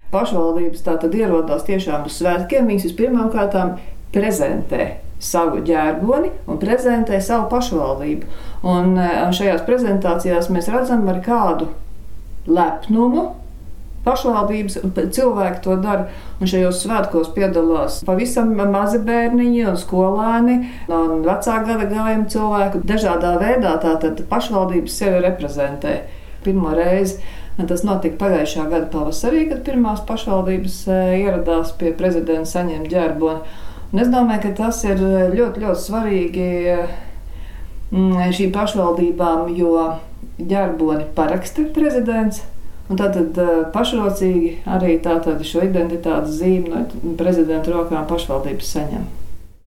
Pašvaldības tātad ierodās tiešām uz svētkiem. Viņas vispirmām kārtām prezentē savu ģērboni un prezentē savu pašvaldību. Un šajās prezentācijās mēs redzam, ar kādu lepnumu pašvaldības cilvēki to dara. Un šajos svētkos piedalās pavisam mazi bērniņi un skolēni un vecā gada gājuma cilvēku. Dažādā veidā tātad pašvaldības sevi reprezentē. Pirmo reizi tas notika pagājušā gada pavasarī, kad pirmās pašvaldības ieradās pie prezidenta saņemt ģērboni. Un es domāju, ka tas ir ļoti, ļoti svarīgi šīm pašvaldībām, jo ģērboni paraksta prezidents. Un tātad pašrocīgi arī tātad šo identitātes zīmi no prezidenta rokām pašvaldības saņem.